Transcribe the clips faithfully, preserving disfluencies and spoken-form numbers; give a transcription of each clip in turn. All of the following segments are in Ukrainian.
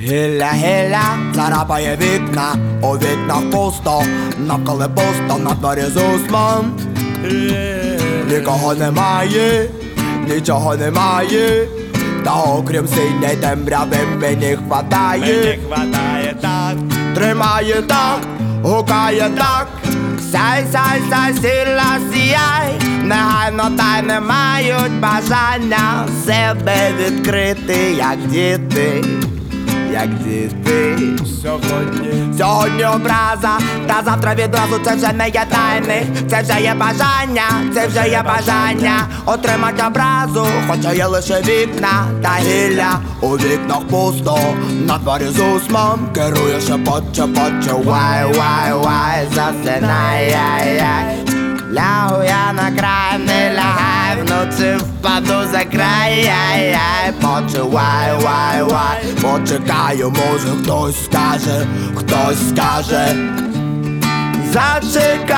Гілля, гілля, царапає вікна, у вікнах пусто, навколо пусто, на дворі зусман. Нікого немає, нічого немає, та окрім синьої темряви мені хватає. Мені хватає так, Тримає так, гукає так. Сяй, сяй, сяй, сильно сіяй. Негайно та й не мають бажання себе відкрити, як діти, як діти. сьогодні Сьогодні образа, та завтра відразу. Це вже не є тайни, це вже є бажання, це вже є бажання отримати образу, хоча є лише вікна та гілля. У вікнах пусто, на дворі зусман. Керує шепот, шепоче, вай, вай, вай, засинай, яй, яй. Лягу я на край, не лягай, вночі впаду за край, яй, яй. Почувай, вай, вай, почекаю, може хтось скаже, хтось скаже. Зачекай,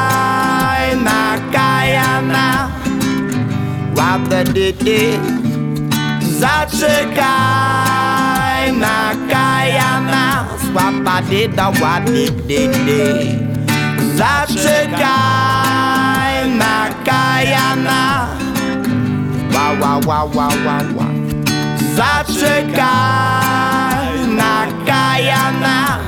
накаяна, вап-да-ді-ді. Зачекай, накаяна, свапа-ді-да-ва-ді-ді-ді. Зачекай, накаяна, ва-ва-ва-ва-ва-ва. Зачекай, накаяна.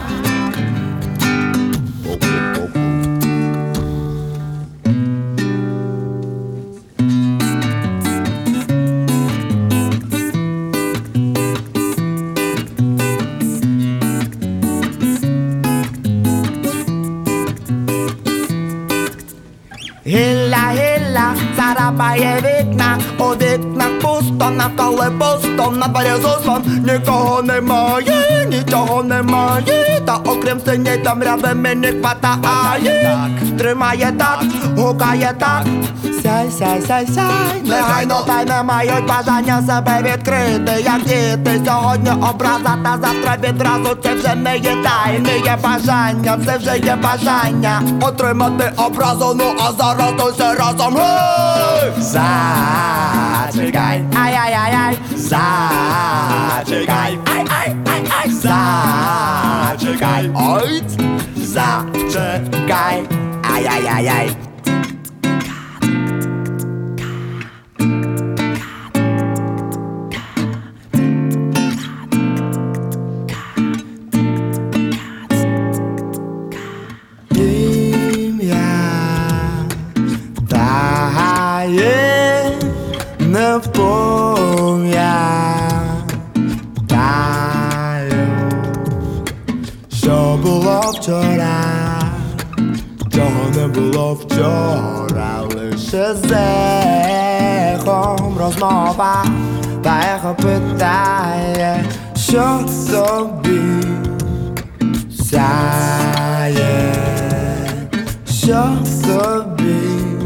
Гілля, гілля, царапає вікна, у вікнах пусто, навколо пусто, на дворі зусман. Нікого немає, нічого немає, та окрім синьої темряви мені хватає. Тримає так, гукає так. Сяй, сяй, сяй, сяй. Негайно та й не мають бажання себе відкрити, як діти. Сьогодні образа, та завтра відразу. Це вже не є тайни, є бажання, це вже є бажання отримати образу, ну а зараз усе разом. Гей! Зачекай, ай-ай-ай-ай. Зачекай, ай-ай-ай-ай. Зачекай, ой. Зачекай, ай-ай-ай-ай. Не в полум'я таю, що було вчора, чого не було вчора, лише з ехом розмова, та ехо питає, що тобі сяє, що тобі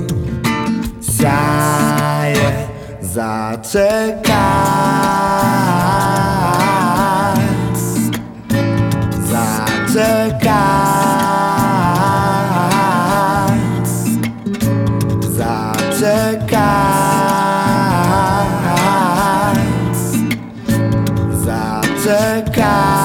сяє. Зачекай, зачекай, зачекай, зачекай.